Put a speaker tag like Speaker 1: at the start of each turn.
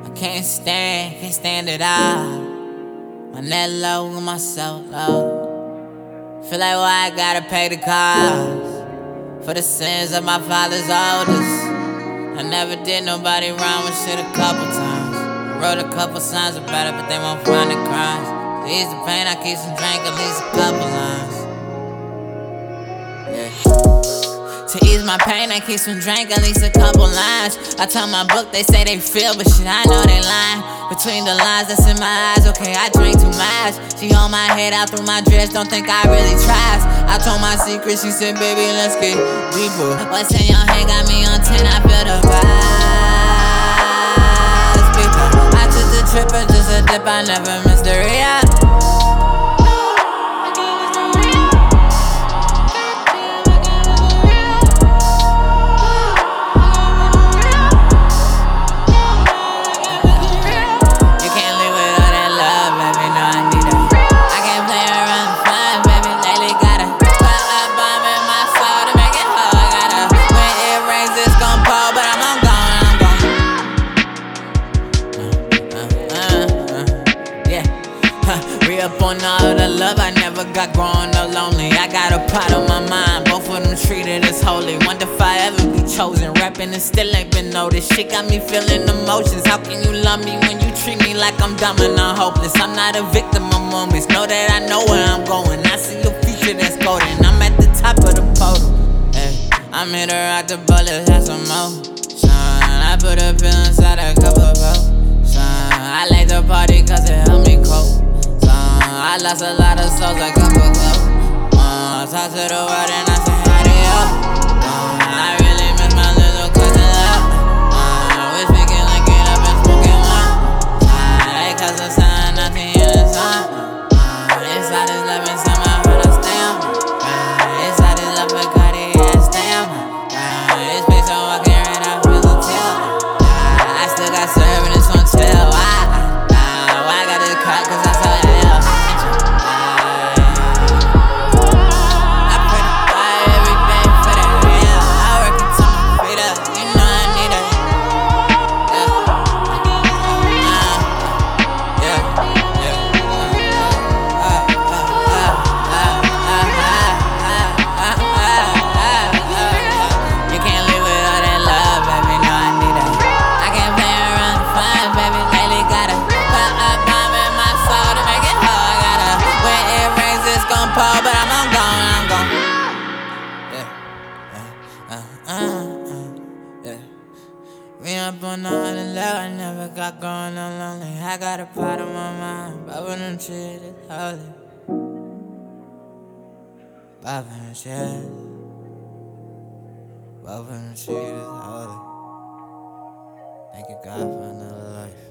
Speaker 1: can't stand it all. My net low with myself low. Feel like why I gotta pay the cost for the sins of my father's oldest. I never did nobody wrong with shit a couple times. Wrote a couple songs about it, but they won't find the crimes. To ease the pain, I keep some drink, at least a couple lines. To ease my pain, I keep some drink, at least a couple lines. I tell my book, they say they feel, but shit, I know they lying. Between the lines that's in my eyes, okay, I drink too much. She hold my head out through my dress, don't think I really tries. I told my secret, she said, baby, let's get deeper. What's in your hand got me on 10, I feel the vibes. I took the trip and just a dip, I never missed the react. Re-up on all the love I never got growing up lonely. I got a pot on my mind, both of them treated as holy. Wonder if I ever be chosen, rapping and still ain't been noticed. Shit got me feeling emotions. How can you love me when you treat me like I'm dumb and I'm hopeless? I'm not a victim of moments, know that I know where I'm going. I see a future that's golden, I'm at the top of the podium. Hey, I'm here to rock the bullets, have some motion. I put a pill inside a cup of potion. I like the party cause it helped me cope. I lost a lot of souls like a book. Talk to the world and I say how they up. I really miss my little cousin love. We speaking, linking up and smoking one. They cousin sign, nothing in the sun. Inside is love and somehow how to stay on. Inside is love for Cartier, stay on. It's been so walking right out with the tail. I still got serving on tail. Why I got this crack cause I saw it. But I'm gone. Yeah. We up on all the love I never got going on lonely. I got a pot on my mind, but when I'm treated holy. But when I'm treated holy. Thank you God for another life.